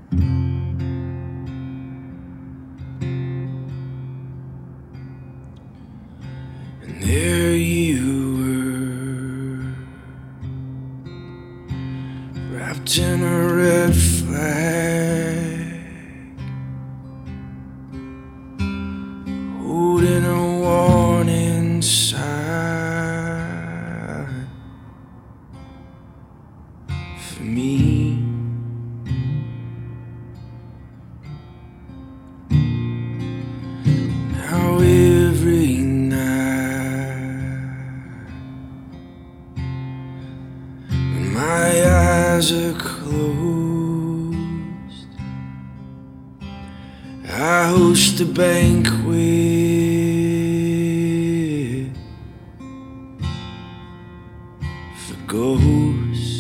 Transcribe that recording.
And there you were, wrapped in a red flag, holding a warning sign for me. Now every night when my eyes are closed, I host a banquet for ghosts.